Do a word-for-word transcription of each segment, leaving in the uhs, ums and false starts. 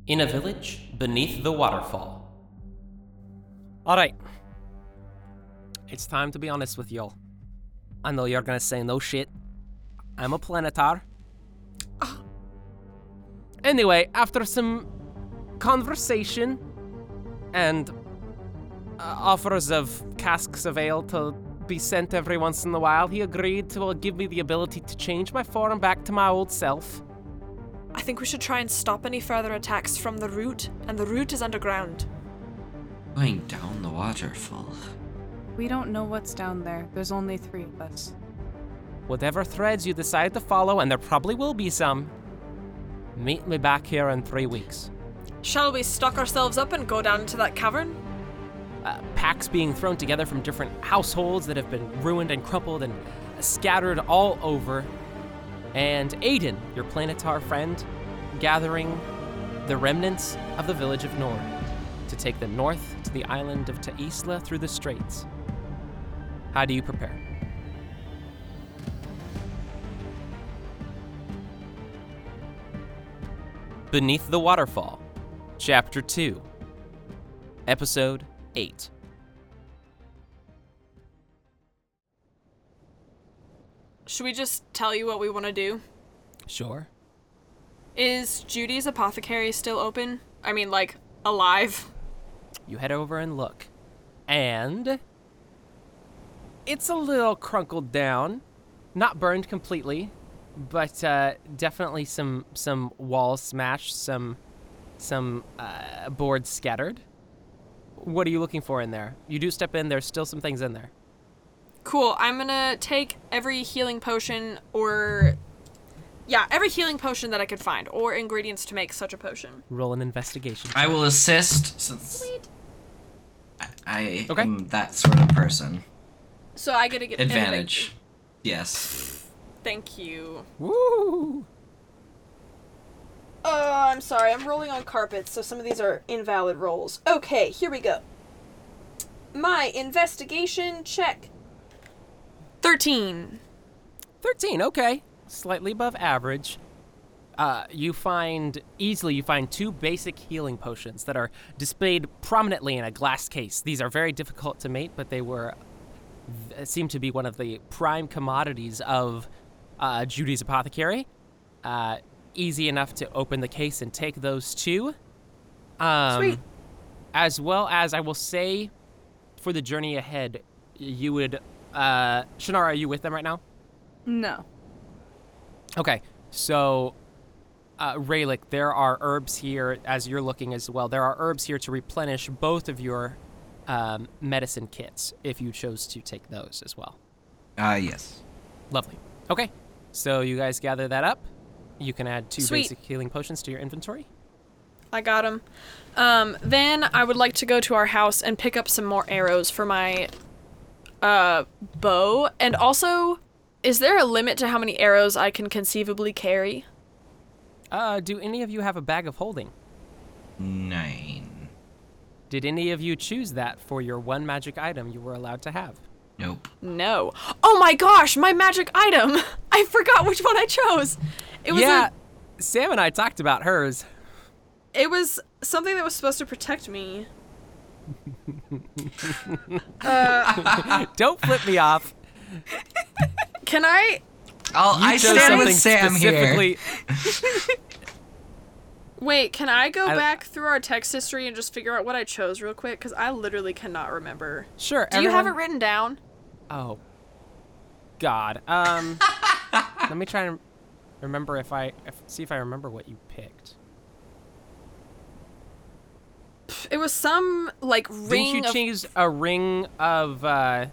In a village beneath the waterfall. Alright. It's time to be honest with y'all. I know you're gonna say no shit. I'm a planetar. Anyway, after some conversation and uh, offers of casks of ale to be sent every once in a while, he agreed to uh, give me the ability to change my form back to my old self. I think we should try and stop any further attacks from the route, and the route is underground. Going down the waterfall. We don't know what's down there. There's only three of us. Whatever threads you decide to follow, and there probably will be some, meet me back here in three weeks. Shall we stock ourselves up and go down into that cavern? Uh, packs being thrown together from different households that have been ruined and crumpled and scattered all over. And Aiden, your planetar friend, gathering the remnants of the village of Nord to take them north to the island of Taisla through the straits. How do you prepare? Beneath the Waterfall, Chapter two, Episode eight. Should we just tell you what we want to do? Sure. Is Judy's apothecary still open? I mean, like, alive? You head over and look. And it's a little crunkled down. Not burned completely, but uh, definitely some some walls smashed, some some uh, boards scattered. What are you looking for in there? You do step in, there's still some things in there. Cool, I'm gonna take every healing potion or... Yeah, every healing potion that I could find, or ingredients to make such a potion. Roll an investigation. I will assist since Sweet. I, I Okay. am that sort of person. So I get to get... Advantage. Yes. Thank you. Woo! Oh, I'm sorry, I'm rolling on carpets, so some of these are invalid rolls. Okay, here we go. My investigation check. thirteen. thirteen, okay. Slightly above average. Uh, you find, easily you find two basic healing potions that are displayed prominently in a glass case. These are very difficult to make, but they were, seem to be one of the prime commodities of uh, Judy's apothecary. Uh, easy enough to open the case and take those two. Um, Sweet. As well as, I will say, for the journey ahead, you would, uh, Shannara, are you with them right now? No. Okay, so, uh, Raylick, there are herbs here, as you're looking as well, there are herbs here to replenish both of your um, medicine kits, if you chose to take those as well. Uh, yes. Lovely. Okay, so you guys gather that up. You can add two Sweet. basic healing potions to your inventory. I got them. Um, then I would like to go to our house and pick up some more arrows for my uh, bow. And also, is there a limit to how many arrows I can conceivably carry? Uh, do any of you have a bag of holding? Nine. Did any of you choose that for your one magic item you were allowed to have? Nope. No. Oh my gosh, my magic item! I forgot which one I chose. It was yeah, a, Sam and I talked about hers. it was something that was supposed to protect me. uh, Don't flip me off. can I? I'll, You I chose stand something with Sam here. specifically. Wait, can I go I- back through our text history and just figure out what I chose real quick? Because I literally cannot remember. Sure. Do you have it everyone- written down? Oh. God. Um. let me try and remember if I if, see if I remember what you picked. It was some, like, ring Didn't you of... choose a ring of? uh...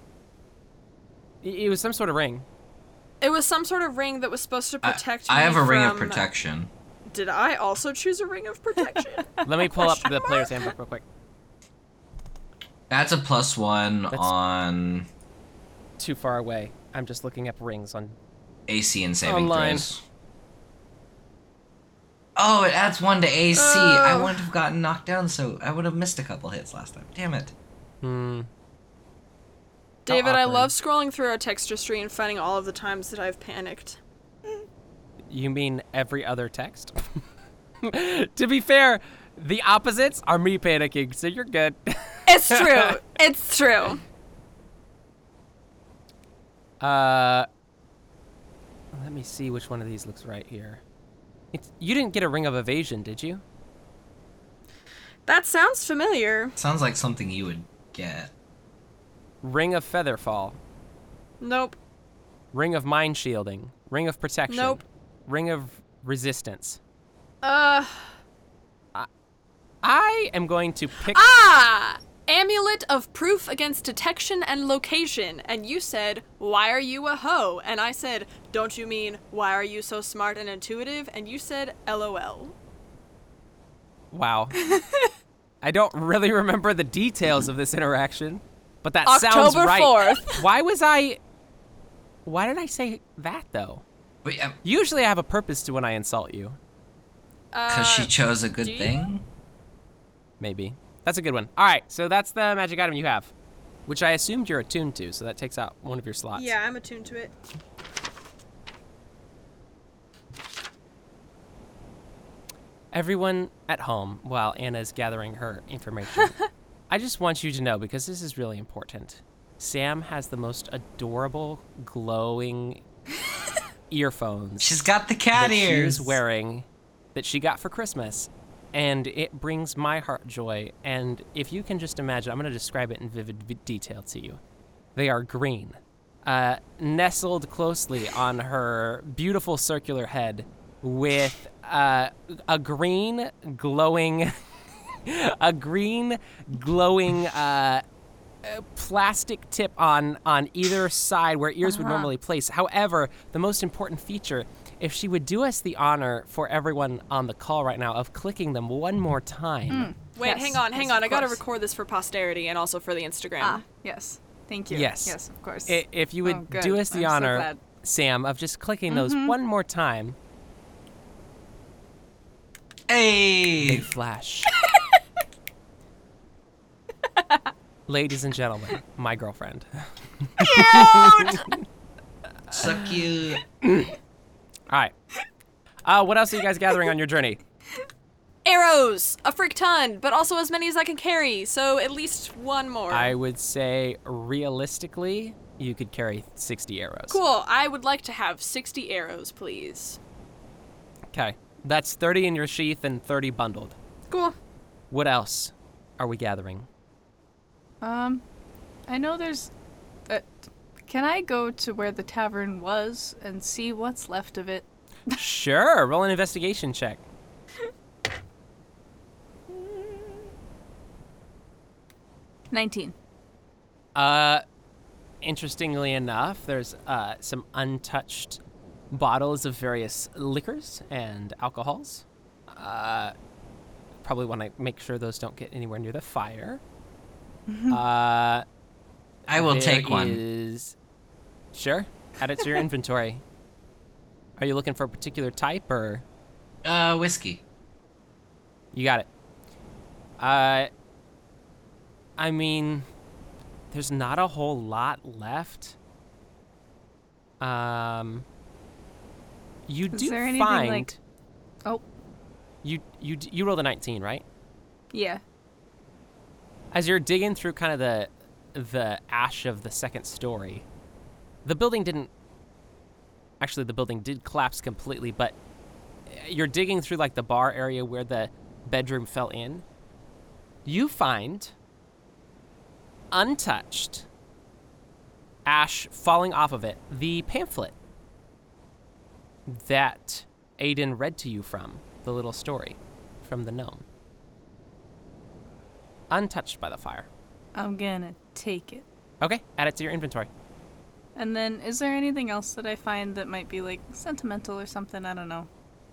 It it was some sort of ring. It was some sort of ring that was supposed to I, protect I me have a ring of from- protection. Did I also choose a ring of protection? Let me pull up Question the mark? player's handbook real quick. That's a plus one That's- on Too far away. I'm just looking up rings on. A C and saving Online. throws. Oh, it adds one to A C. I Oh. wouldn't have gotten knocked down, so I would have missed a couple hits last time. Damn it. Hmm. David, I awkward. love scrolling through our text history and finding all of the times that I've panicked. You mean every other text? To be fair, the opposites are me panicking, so you're good. It's true. It's true. Uh, let me see which one of these looks right here. It's, you didn't get a ring of evasion, did you? That sounds familiar. Sounds like something you would get. Ring of featherfall. Nope. Ring of mind shielding. Ring of protection. Nope. Ring of resistance. Uh. I am going to pick. Ah! Amulet of proof against detection and location. And you said, why are you a hoe? And I said, don't you mean, why are you so smart and intuitive? And you said, LOL. Wow. I don't really remember the details of this interaction, but that October sounds right. fourth. Why was I. Why did I say that, though? Wait, um, Usually I have a purpose to when I insult you. because Uh, she chose a good do you? thing? Maybe. That's a good one. All right, so that's the magic item you have, which I assumed you're attuned to, so that takes out one of your slots. Yeah, I'm attuned to it. Everyone at home, while Anna's gathering her information, I just want you to know, because this is really important, Sam has the most adorable, glowing earphones She's got the cat that ears. she's wearing that she got for Christmas. And it brings my heart joy. And if you can just imagine, I'm going to describe it in vivid v- detail to you. They are green, uh, nestled closely on her beautiful circular head with uh, a green glowing, a green glowing uh, uh, plastic tip on on either side where ears would normally place. However, the most important feature, if she would do us the honor for everyone on the call right now of clicking them one more time. Wait, Yes, hang on, hang yes, on. of I gotta course. record this for posterity and also for the Instagram. Ah, yes. Thank you. Yes. Yes, of course. I- If you would Oh, good. do us the I'm so honor, glad. Sam, of just clicking those one more time, they Hey! flash. Ladies and gentlemen, my girlfriend. So cute. All right. Uh, what else are you guys gathering on your journey? Arrows! A frick ton, but also as many as I can carry, so at least one more. I would say realistically, you could carry sixty arrows. Cool, I would like to have sixty arrows, please. Okay. That's thirty in your sheath and thirty bundled. Cool. What else are we gathering? Um, I know there's. Uh, can I go to where the tavern was and see what's left of it? Sure. Roll an investigation check. Nineteen. Uh, interestingly enough, there's uh, some untouched bottles of various liquors and alcohols. Uh, probably want to make sure those don't get anywhere near the fire. uh, I will there take one. is- Sure. Add it to your inventory. Are you looking for a particular type, or Uh, whiskey. you got it? Uh, I mean, there's not a whole lot left. Um, you Is do there anything, find like- Oh, you you d- you rolled a nineteen, right? yeah. As you're digging through kind of the the ash of the second story, the building didn't. Actually, the building did collapse completely, but you're digging through like the bar area where the bedroom fell in. You find untouched ash falling off of it, the pamphlet that Aiden read to you from, the little story from the gnome. Untouched by the fire. I'm gonna take it. Okay, add it to your inventory. And then, is there anything else that I find that might be like sentimental or something? I don't know.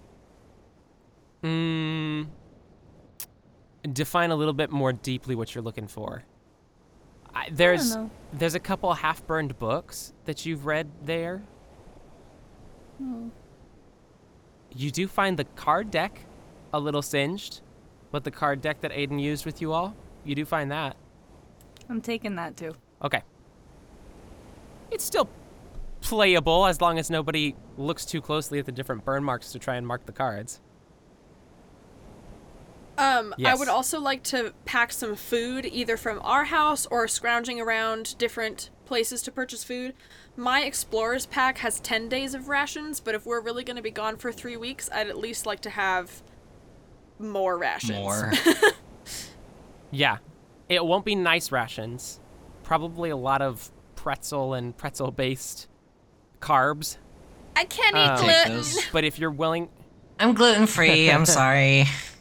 Mm, define a little bit more deeply what you're looking for. I, there's know. there's a couple half-burned books that you've read there. Oh. You do find the card deck a little singed, but the card deck that Aiden used with you all, you do find that. I'm taking that too. Okay. It's still playable as long as nobody looks too closely at the different burn marks to try and mark the cards. Um, I Yes. would also like to pack some food, either from our house or scrounging around different places to purchase food. My explorer's pack has ten days of rations, but if we're really going to be gone for three weeks, I'd at least like to have more rations. More. Yeah. It won't be nice rations. Probably a lot of pretzel and pretzel-based carbs. I can't eat Um, Take gluten. those. But if you're willing, I'm gluten free. I'm sorry.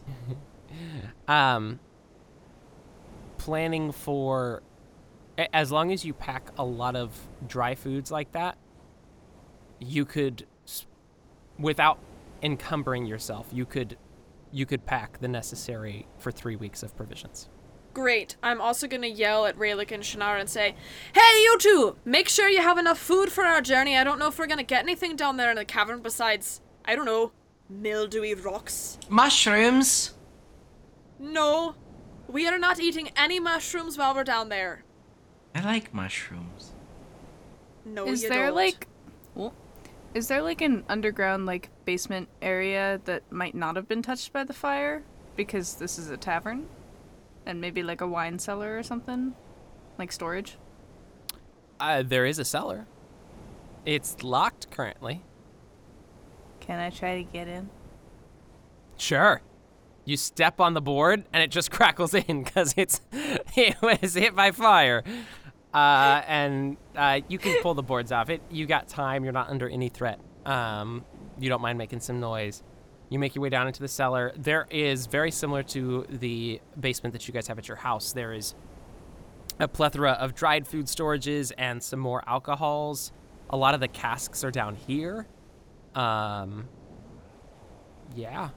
um, planning for, a- as long as you pack a lot of dry foods like that, you could, s- without encumbering yourself, you could, you could pack the necessary for three weeks of provisions. Great. I'm also gonna yell at Raylick and Shannara and say, "Hey, you two! Make sure you have enough food for our journey. I don't know if we're gonna get anything down there in the cavern besides, I don't know, mildewy rocks. Mushrooms. No, we are not eating any mushrooms while we're down there. I like mushrooms. No, Is you there don't. like, well, is there like an underground like basement area that might not have been touched by the fire because this is a tavern, and maybe like a wine cellar or something, like storage? Uh, there is a cellar. It's locked currently. Can I try to get in? Sure. You step on the board and it just crackles in because it's it was hit by fire. Uh, and uh, you can pull the boards off it. You got time. You're not under any threat. Um, you don't mind making some noise. You make your way down into the cellar. There is, very similar to the basement that you guys have at your house, there is a plethora of dried food storages and some more alcohols. A lot of the casks are down here. Um, yeah.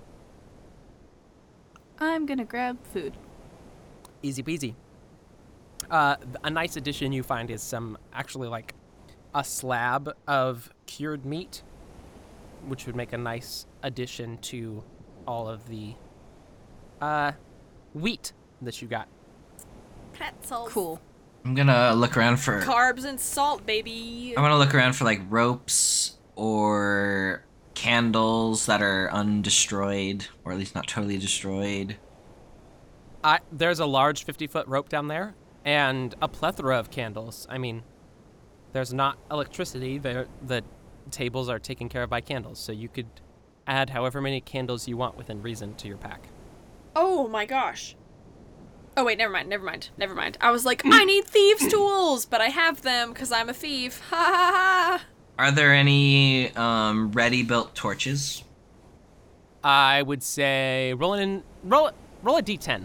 I'm gonna grab food. Easy peasy. Uh, th- a nice addition you find is some, actually, like, a slab of cured meat, which would make a nice addition to all of the uh, wheat that you got. pretzels. Cool. I'm gonna look around for. Carbs and salt, baby. I want to look around for like ropes or candles that are undestroyed, or at least not totally destroyed. I, there's a large fifty-foot rope down there, and a plethora of candles. I mean, there's not electricity. There, the tables are taken care of by candles, so you could add however many candles you want within reason to your pack. Oh my gosh. Oh wait, never mind, never mind, never mind. I was like, I need thieves' tools, but I have them because I'm a thief. Ha ha ha. Are there any um, ready-built torches? I would say roll an roll roll a d ten.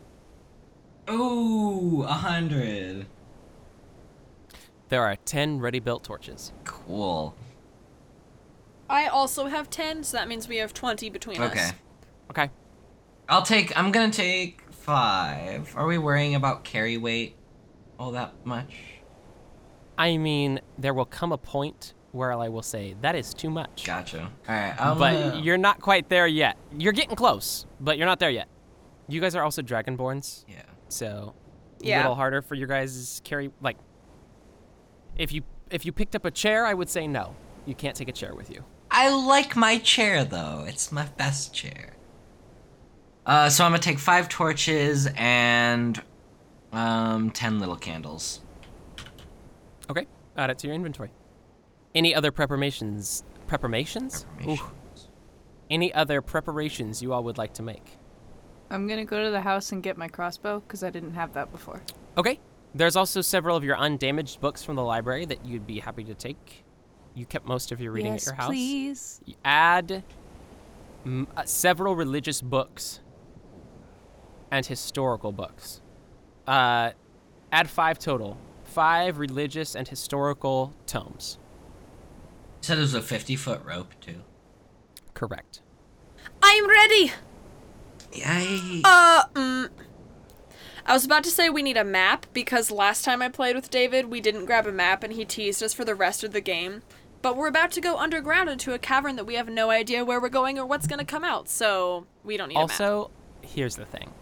Ooh, a hundred. There are ten ready-built torches. Cool. I also have ten, so that means we have twenty between Okay. us. Okay. I'll take. I'm gonna take five. Are we worrying about carry weight all that much? I mean, there will come a point where I will say that is too much. Gotcha. All right. I'm But gonna- you're not quite there yet. You're getting close, but you're not there yet. You guys are also Dragonborns, Yeah. so a Yeah. little harder for your guys' carry. Like, if you if you picked up a chair, I would say no. You can't take a chair with you. I like my chair though. It's my best chair. Uh, so I'm gonna take five torches and um ten little candles. Okay, add it to your inventory. Any other preparations? Preparations? Preparations. Ooh. Any other preparations you all would like to make? I'm gonna go to the house and get my crossbow because I didn't have that before. Okay. There's also several of your undamaged books from the library that you'd be happy to take. You kept most of your reading yes, at your house. please. You add mm, uh, several religious books and historical books. Uh, add five total. Five religious and historical tomes. You said it was a fifty foot rope too. Correct. I'm ready. Yay! Uh, mm. I was about to say we need a map because last time I played with David, we didn't grab a map and he teased us for the rest of the game. But we're about to go underground into a cavern that we have no idea where we're going or what's going to come out, so we don't need a map. Also, here's the thing.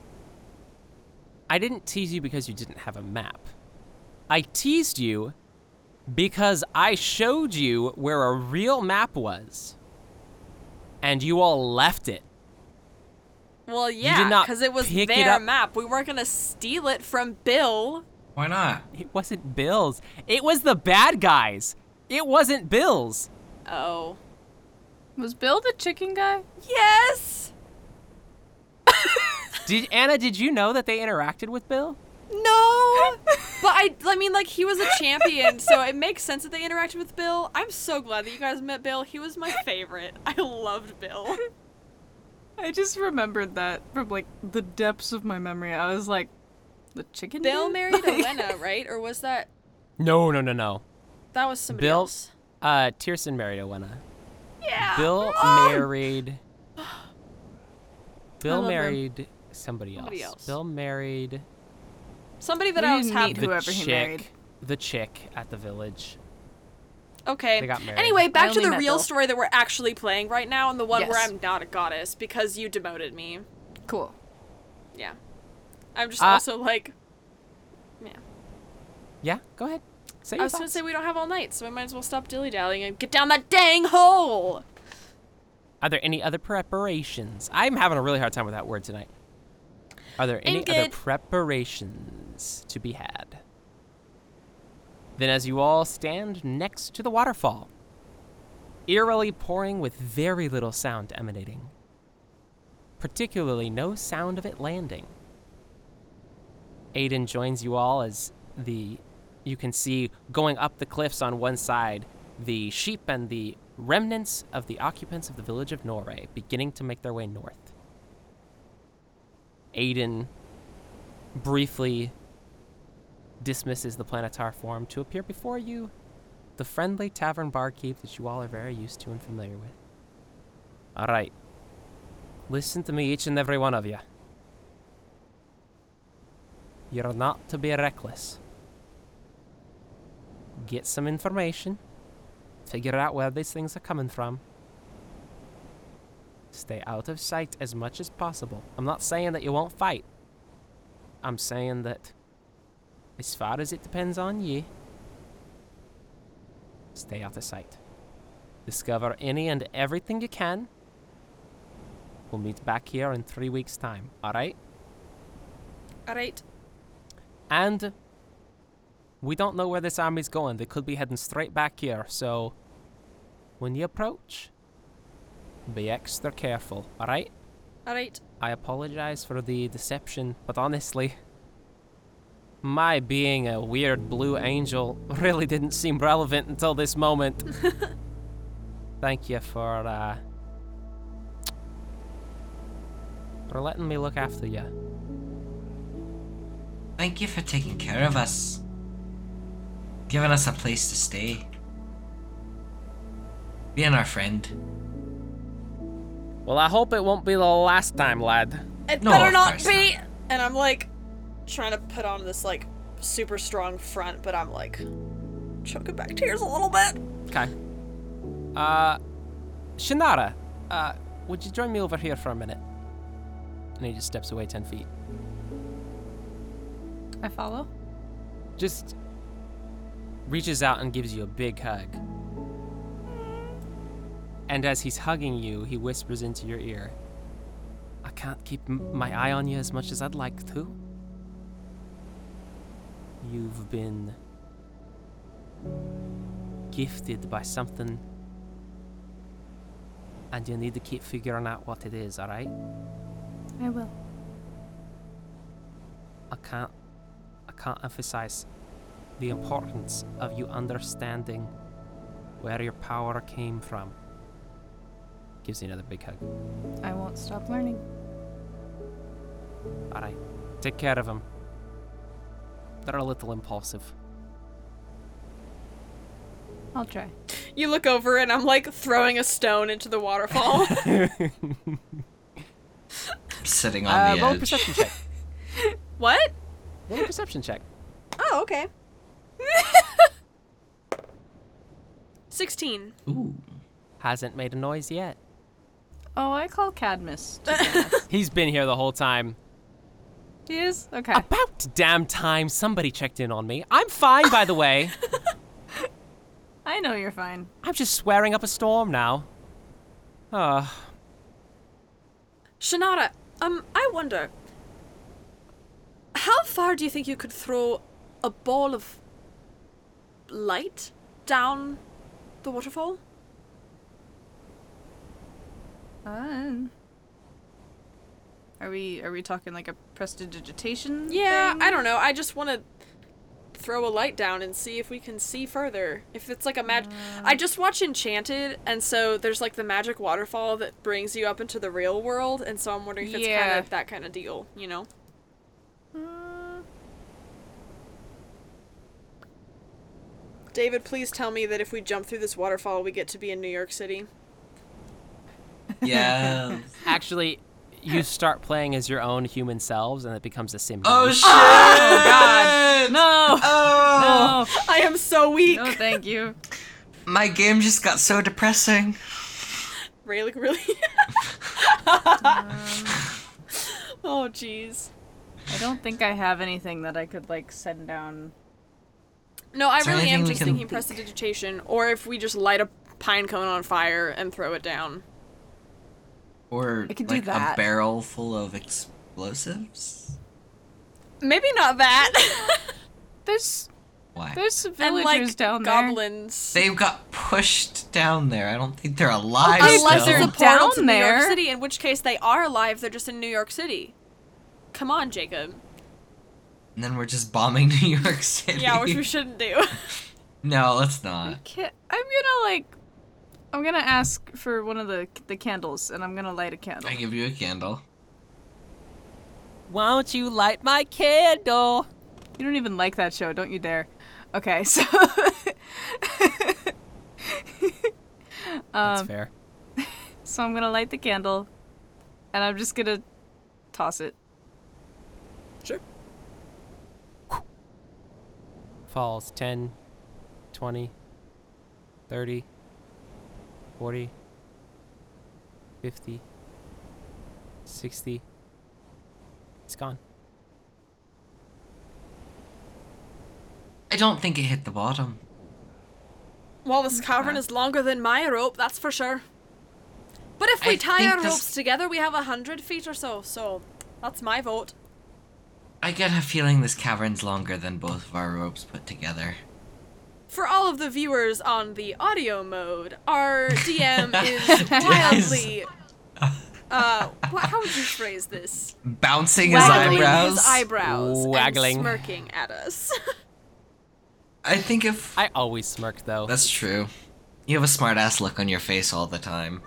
I didn't tease you because you didn't have a map. I teased you because I showed you where a real map was. And you all left it. Well, yeah, not because it was pick it their up- map. We weren't gonna steal it from Bill. Why not? It wasn't Bill's. It was the bad guys. It wasn't Bill's. Oh. Was Bill the chicken guy? Yes! Did Anna, did you know that they interacted with Bill? No! But I, I mean, like, he was a champion, so it makes sense that they interacted with Bill. I'm so glad that you guys met Bill. He was my favorite. I loved Bill. I just remembered that from like the depths of my memory. I was like, the chicken Bill dude? married Elena, right? Or was that, No, no, no, no. that was somebody Bill- else? Uh, Tierson married Owena. Yeah. Bill Oh! married. Bill love them. married somebody else. Somebody else. Bill married Somebody that We I was didn't happy meet the Whoever he chick. married. The chick at the village. Okay. They got married. Anyway, I back to only the met real Bill. story that we're actually playing right now, and the one where Yes. I'm not a goddess because you demoted me. Cool. Yeah. I'm just Uh, also like, yeah. Yeah, go ahead. Say I your was gonna thoughts. say we don't have all night, so we might as well stop dilly dallying and get down that dang hole. Are there any other preparations? I'm having a really hard time with that word tonight. Are there any other Ingrid. preparations to be had? Then, as you all stand next to the waterfall, eerily pouring with very little sound emanating, particularly no sound of it landing, Aiden joins you all as the you can see going up the cliffs on one side the sheep and the remnants of the occupants of the village of Norway beginning to make their way north. Aiden briefly dismisses the Planetar form to appear before you, the friendly tavern barkeep that you all are very used to and familiar with. All right. Listen to me, each and every one of you. You're not to be reckless. Get some information. Figure out where these things are coming from. Stay out of sight as much as possible. I'm not saying that you won't fight. I'm saying that as far as it depends on you, stay out of sight. Discover any and everything you can. We'll meet back here in three weeks' time, alright? Alright. And we don't know where this army's going. They could be heading straight back here, so when you approach, be extra careful, alright? Alright. I apologize for the deception, but honestly, my being a weird blue angel really didn't seem relevant until this moment. Thank you for, uh, for letting me look after you. Thank you for taking care of us. Giving us a place to stay. Being our friend. Well, I hope it won't be the last time, lad. It No, better of not course be. And I'm like trying to put on this like super strong front, but I'm like choking back tears a little bit. Okay. Uh, Shannara, uh, would you join me over here for a minute? And he just steps away ten feet. I follow. Just reaches out and gives you a big hug. And as he's hugging you, he whispers into your ear, I can't keep m- my eye on you as much as I'd like to. You've been gifted by something, and you need to keep figuring out what it is, alright? I will. I can't I can't emphasize the importance of you understanding where your power came from. Gives you another big hug. I won't stop learning. Alright. Take care of them. They're a little impulsive. I'll try. You look over and I'm like throwing a stone into the waterfall. Sitting on Uh, the roll a edge. perception check. What? Roll a perception check. Oh, okay. sixteen. Ooh. Hasn't made a noise yet. Oh, I call Cadmus. to join us. He's been here the whole time. He is? Okay. About damn time somebody checked in on me. I'm fine, by the way. I know you're fine. I'm just swearing up a storm now. Uh, Shanada, Um, I wonder, how far do you think you could throw a ball of light down the waterfall? Uh, are we are we talking like a prestidigitation? Yeah, thing? I don't know. I just want to throw a light down and see if we can see further. If it's like a mag- uh, I just watch Enchanted, and so there's like the magic waterfall that brings you up into the real world, and so I'm wondering if it's Yeah. kind of that kind of deal, you know? Uh, David, please tell me that if we jump through this waterfall, we get to be in New York City. Yeah. Actually, you start playing as your own human selves, and it becomes a sim. Oh game. shit! Oh, God. No. Oh. No. I am so weak. No, thank you. My game just got so depressing. Really, really? Um, Oh, jeez. I don't think I have anything that I could like send down. No, I Is there really am anything we just can thinking think- prestidigitation, or if we just light a pine cone on fire and throw it down. Or I could do like that. a barrel full of explosives. Maybe not that. There's Why? there's and villagers like down there. goblins. They've got pushed down there. I don't think they're alive Unless still. there's a portal Down to New York there. City, in which case they are alive, they're just in New York City. Come on, Jacob. And then we're just bombing New York City. Yeah, which we shouldn't do. No, let's not. Ca- I'm gonna like, I'm gonna ask for one of the the candles, and I'm gonna light a candle. I give you a candle. Won't you light my candle? You don't even like that show, don't you dare. Okay, so. That's um, fair. so I'm gonna light the candle, and I'm just gonna toss it. Sure. Falls ten, twenty, thirty, forty, fifty, sixty. It's gone. I don't think it hit the bottom. Well, this cavern is longer than my rope, that's for sure. But if we I tie think our this- ropes together, we have a hundred feet or so, so that's my vote. I get a feeling this cavern's longer than both of our ropes put together. For all of the viewers on the audio mode, our D M is wildly. Uh, wha- how would you phrase this? Bouncing his Waggling eyebrows. his eyebrows Waggling. and smirking at us. I think if I always smirk though. that's true. You have a smart ass look on your face all the time.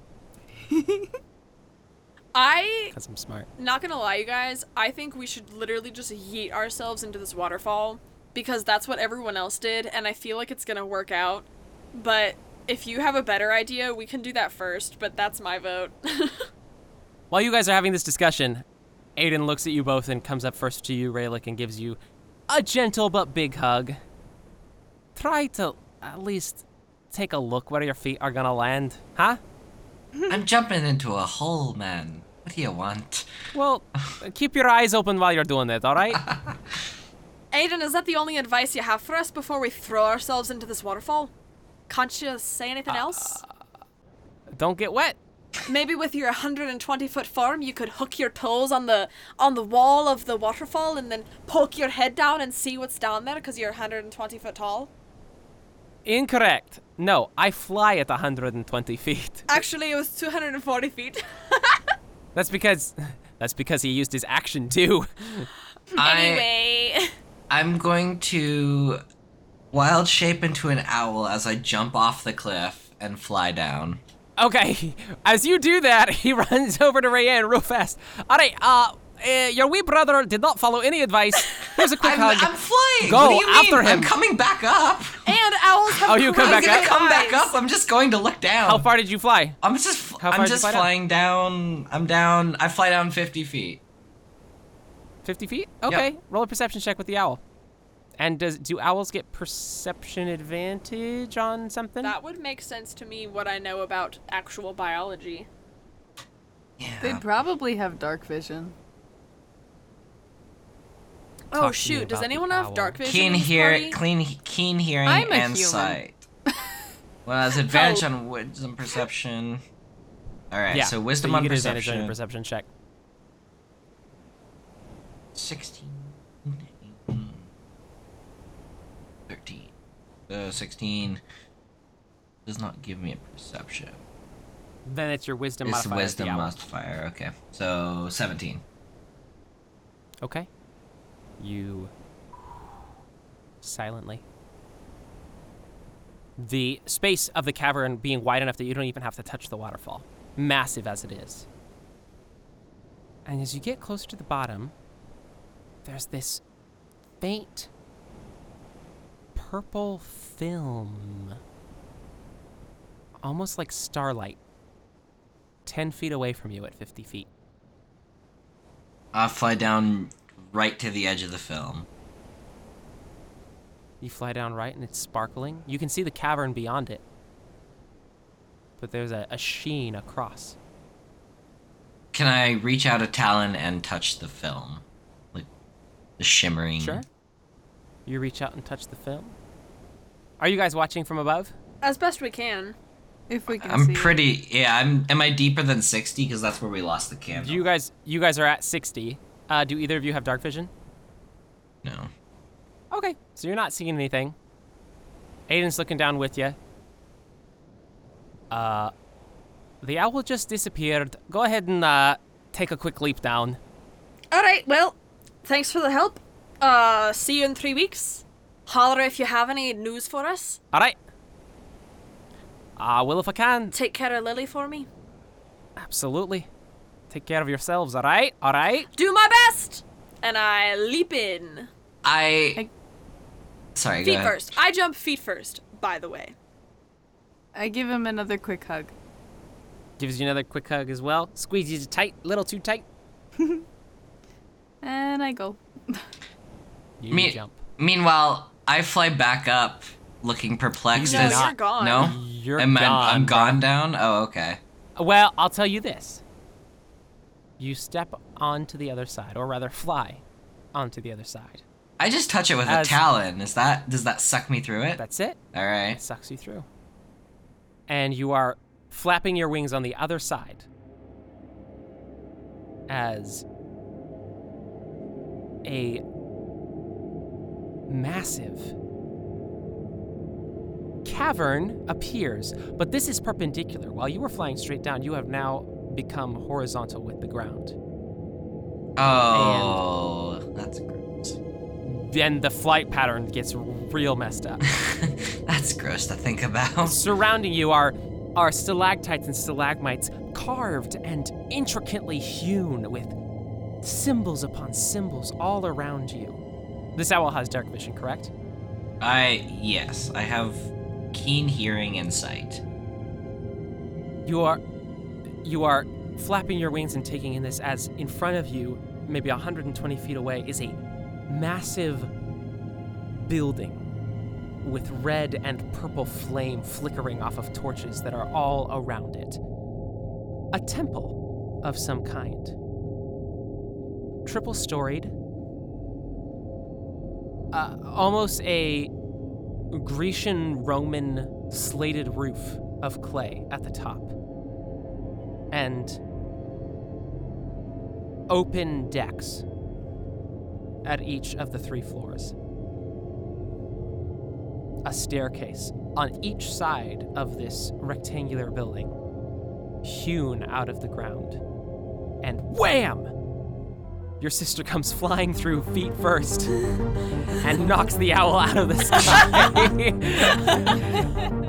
I, Because I'm smart. not gonna lie, you guys, I think we should literally just yeet ourselves into this waterfall because that's what everyone else did, and I feel like it's gonna work out. But if you have a better idea, we can do that first, but that's my vote. While you guys are having this discussion, Aiden looks at you both and comes up first to you, Raylick, and gives you a gentle but big hug. Try to at least take a look where your feet are gonna land, huh? I'm jumping into a hole, man. What do you want? Well, keep your eyes open while you're doing it, alright? Aiden, is that the only advice you have for us before we throw ourselves into this waterfall? Can't you say anything else? Don't get wet. Maybe with your one hundred twenty foot form, you could hook your toes on the on the wall of the waterfall and then poke your head down and see what's down there because you're one hundred twenty foot tall. Incorrect. No, I fly at one hundred twenty feet. Actually, it was two hundred forty feet. That's because that's because he used his action too. I Anyway. I'm going to wild shape into an owl as I jump off the cliff and fly down. Okay, as you do that, he runs over to Rayanne real fast. Alright, uh, uh, your wee brother did not follow any advice. Here's a quick I'm, hug. I'm flying. Go what do you after mean? him. I'm coming back up. And owls have Oh, you come crazy back I'm gonna up? come back eyes. up. I'm just going to look down. How far did you fly? I'm just. How far I'm did you just fly down? flying down. I'm down. I fly down fifty feet. fifty feet? Okay, roll a perception check with the owl. And does do owls get perception advantage on something? That would make sense to me what I know about actual biology. Yeah. They'd probably have dark vision. Oh Talk to me shoot, does about the anyone have owl. dark vision? Keen in this hear, party? clean, keen hearing, I'm a and human. sight. Well, as advantage Oh. on wisdom perception. All right, yeah, so wisdom you on get advantage on perception. your perception check. sixteen, eighteen, thirteen. Uh, sixteen does not give me a perception. Then it's your wisdom It's modifier. at the wisdom owl. modifier. Okay, so seventeen. Okay. You silently. The space of the cavern being wide enough that you don't even have to touch the waterfall, massive as it is. And as you get closer to the bottom, there's this faint purple film, almost like starlight, ten feet away from you at fifty feet. I'll fly down right to the edge of the film. You fly down right and it's sparkling. You can see the cavern beyond it. But there's a, a sheen across. Can I reach out a talon and touch the film? Like the shimmering. Sure. You reach out and touch the film. Are you guys watching from above? As best we can. If we can I'm see. pretty. Yeah, I'm. Am I deeper than sixty? Because that's where we lost the candle. You guys you guys are at sixty. Uh, do either of you have dark vision? No. Okay, so you're not seeing anything. Aiden's looking down with you. Uh, the owl just disappeared. Go ahead and uh, take a quick leap down. All right, well, thanks for the help. Uh, see you in three weeks. Holler if you have any news for us. All right. I uh, will if I can. Take care of Lily for me. Absolutely. Take care of yourselves, all right? All right? Do my best! And I leap in. I. I- Sorry. Go Feet ahead. first. I jump feet first, by the way. I give him another quick hug. Gives you another quick hug as well. Squeezes you tight, little too tight. And I go. You Me- jump. Meanwhile, I fly back up, looking perplexed. You No, do as- not. you're gone. No. You're Am I- gone. I'm bro. gone down. Oh, okay. Well, I'll tell you this. You step onto the other side, or rather fly onto the other side. I just touch it with As- a talon. Is that? Does that suck me through it? That's it. All right. It sucks you through. And you are flapping your wings on the other side as a massive cavern appears. But this is perpendicular. While you were flying straight down, you have now become horizontal with the ground. Oh, that's gross. Then the flight pattern gets real messed up. That's gross to think about. Surrounding you are are stalactites and stalagmites carved and intricately hewn with symbols upon symbols all around you. This owl has dark vision, correct? I yes, I have keen hearing and sight. You are you are flapping your wings and taking in this as in front of you, maybe one hundred twenty feet away, is a massive building with red and purple flame flickering off of torches that are all around it. A temple of some kind. Triple-storied. Uh, almost a Grecian Roman slated roof of clay at the top. And open decks at each of the three floors. A staircase on each side of this rectangular building, hewn out of the ground. And wham! Your sister comes flying through feet first and knocks the owl out of the sky.